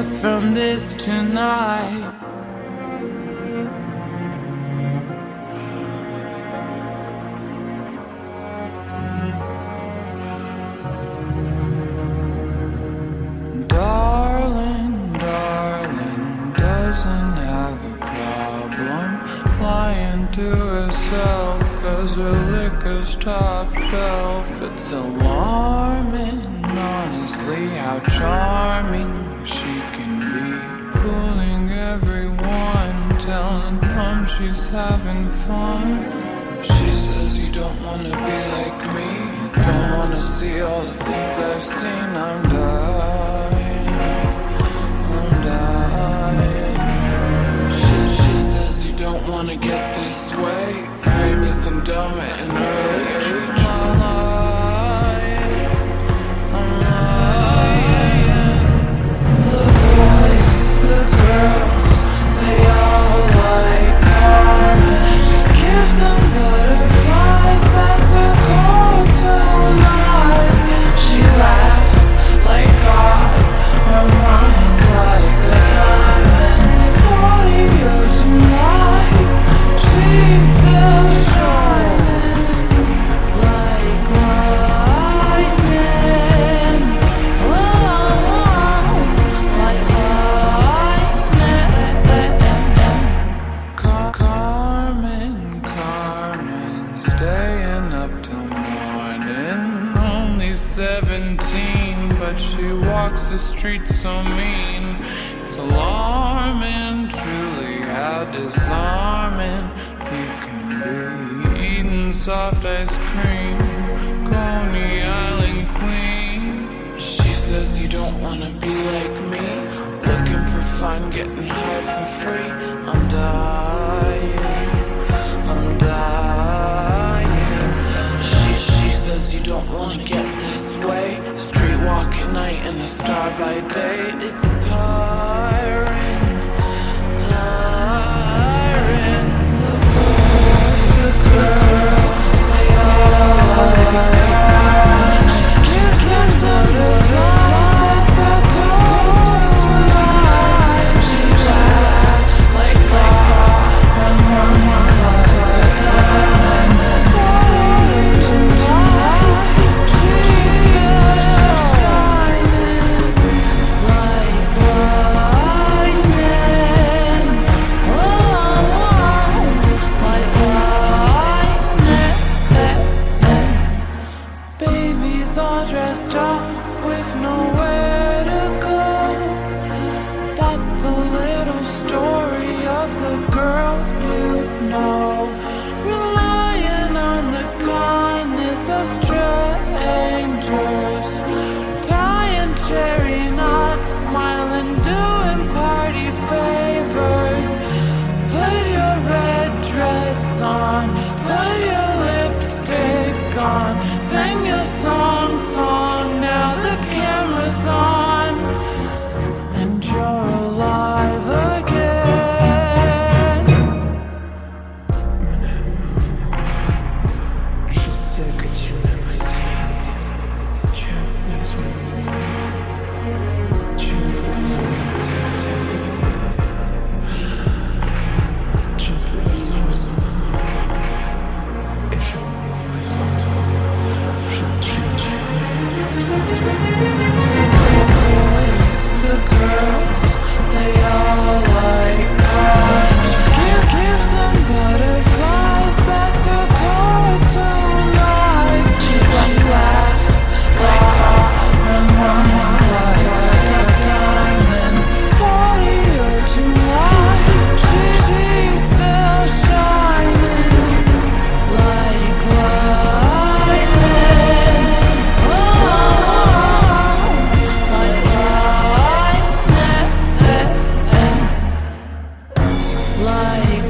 up from this tonight. Darling doesn't have a problem lying to herself, 'cause her liquor's top shelf. It's alarming, honestly, how charming she can be, fooling everyone, telling them she's having fun. She says you don't wanna be like me, don't wanna see all the things I've seen. I'm dying, I'm dying. She says you don't wanna get this way, famous and dumb at an early age. I'm lying, I'm lying. The boys, the girls, they all like Carmen. She gives them butterflies, bats are cold to eyes. She laughs like God, her mind's like a diamond. 42 lights, she's still shining like lightning. Oh, like lightning. Carmen, staying up till morning. Only 17, but she walks the streets so mean. It's alarming, truly how disarming you can be. Eating soft ice cream, Coney Island queen. She says you don't wanna be like me, looking for fun, getting high for free. I'm dying, I'm dying. She says you don't wanna get this way, street walk at night and a star by day. It's tiring, tiring. The boys, the girls, they all like Carmen. She gives them butterflies, bats tattooed eyes. She laughs like God, her mind's like a diamond. 42 lights, she's still shining like lightning. Oh, like lightning. Babies all dressed up with nowhere to go. That's the little story of the girl you know, relying on the kindness of strangers, tying cherry knots, smiling, doing party favors. Put your red dress on, put your lipstick on, sing your song, now the camera's on, and you're alive again. Mon amour, je sais que tu m'aimes aussi. Tu as besoin de moi, tu as besoin de t'aider. Tu ne peux vivre sans moi, et je mourrai sans toi. Je tuerai pour toi. The girls, they all like Carmen. She gives them butterflies, bats are cold to eyes. She laughs like God, her mind's like a diamond. 42 lights, she's still shining like lightning. Oh, like lightning. Like